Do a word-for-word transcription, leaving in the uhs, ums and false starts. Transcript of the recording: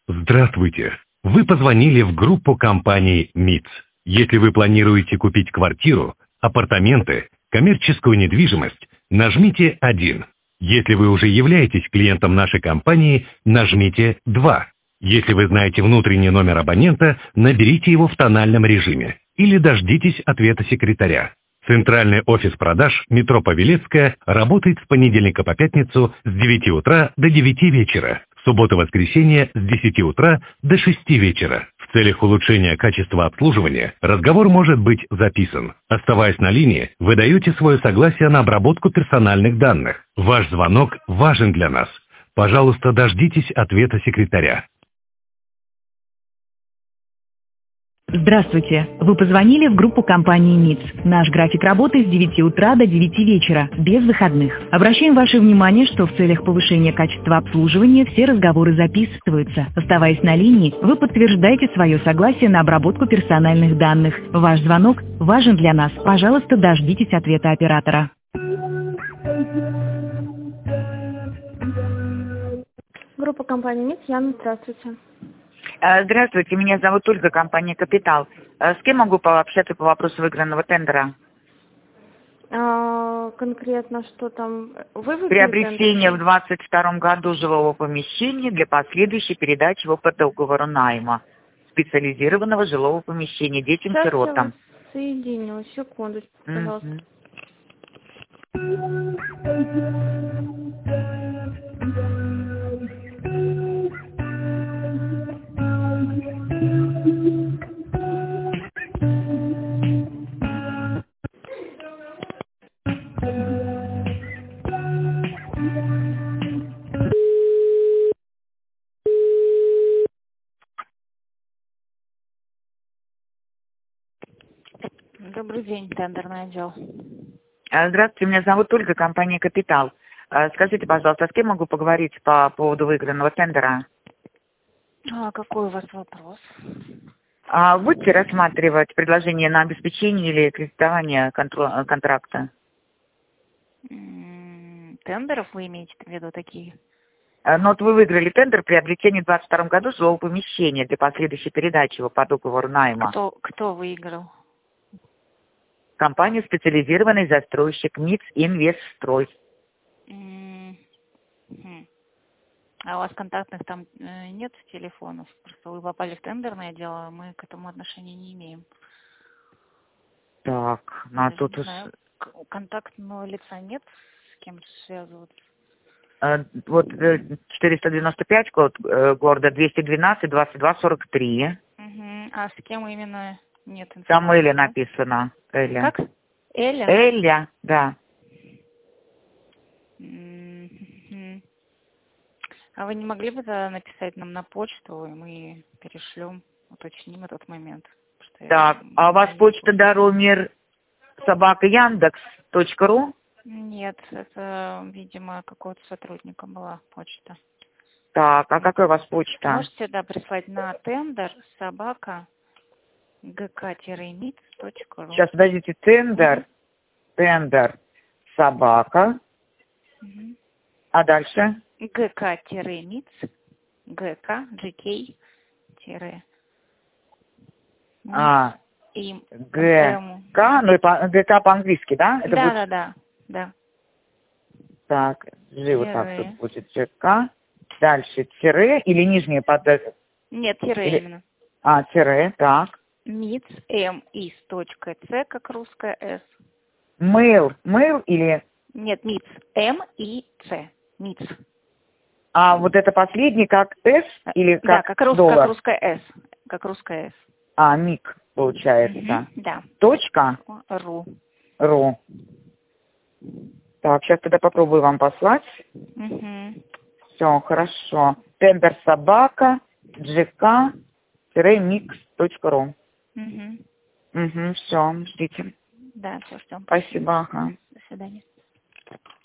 Здравствуйте! Вы позвонили в группу компании МИЦ. Если вы планируете купить квартиру, апартаменты, коммерческую недвижимость, нажмите один. Если вы уже являетесь клиентом нашей компании, нажмите два. Если вы знаете внутренний номер абонента, наберите его в тональном режиме или дождитесь ответа секретаря. Центральный офис продаж метро Павелецкая работает с понедельника по пятницу с девяти утра до девяти вечера, в субботу-воскресенье с десяти утра до шести вечера. В целях улучшения качества обслуживания разговор может быть записан. Оставаясь на линии, вы даете свое согласие на обработку персональных данных. Ваш звонок важен для нас. Пожалуйста, дождитесь ответа секретаря. Здравствуйте! Вы позвонили в группу компании МИЦ. Наш график работы с девяти утра до девяти вечера, без выходных. Обращаем ваше внимание, что в целях повышения качества обслуживания все разговоры записываются. Оставаясь на линии, вы подтверждаете свое согласие на обработку персональных данных. Ваш звонок важен для нас. Пожалуйста, дождитесь ответа оператора. Группа компании МИЦ, Яна, здравствуйте. Здравствуйте, меня зовут Ольга, компания «Капитал». С кем могу пообщаться по вопросу выигранного тендера? А, конкретно что там? Вы выиграли Приобретение тендер? в двадцать втором году жилого помещения для последующей передачи его по договору найма. Специализированного жилого помещения детям-сиротам. Сейчас я вас соединю. Секундочку, пожалуйста. Mm-hmm. Добрый день, тендерный отдел. Здравствуйте, меня зовут Ольга, компания «Капитал». Скажите, пожалуйста, с кем могу поговорить по поводу выигранного тендера? А какой у вас вопрос? А будете рассматривать предложение на обеспечение или кредитование контро- контракта? М-м, тендеров вы имеете в виду такие? Ну вот вы выиграли тендер приобретения в двадцать втором году жилого помещения для последующей передачи его по договору найма. Кто, кто выиграл? Компания «Специализированный застройщик МИЦ Инвестстрой». М-м-м. А у вас контактных там э, нет телефонов? Просто вы попали в тендерное дело, мы к этому отношения не имеем. Так, ну а Даже тут не уж... знаю, контактного лица нет, с кем связываться? Э, вот э, четыреста девяносто пять, код э, города двести двенадцать двадцать два сорок три. Угу. А с кем именно нет информации? Там Эля написано. Эля. Как? Эля? Эля, да. М-м-м. А вы не могли бы тогда написать нам на почту, и мы перешлем, уточним этот момент? Так, а у вас почта Даромир собака Яндекс точка ру? Нет, это, видимо, какого-то сотрудника была почта. Так, а какая у вас почта? Можете, да, прислать на тендер собака гк-миц точка ру. Сейчас, подождите, тендер, угу. тендер собака, угу. А дальше? гк-миц, гк, gk, тире. А, и ГК, ну и по, ГК по-английски, да? Это да, будет... да, да, да. Так, живо так тут будет ГК. Дальше тире или нижнее под... Нет, тире или... именно. А, тире, так. МИЦ, мис точка ц, как русская С. Mail, mail или... Нет, МИЦ, М и Ц, МИЦ. А вот это последний как С или как да, как, рус, доллар? как русская С, как русская С. А, миг получается. Угу, да. Точка? Ру. Ру. Так, сейчас тогда попробую вам послать. Угу. Все, хорошо. Тендер собака, джк, микс точка ру. Угу. Угу, все, ждите. Да, все, ждем. Спасибо, ага. До свидания.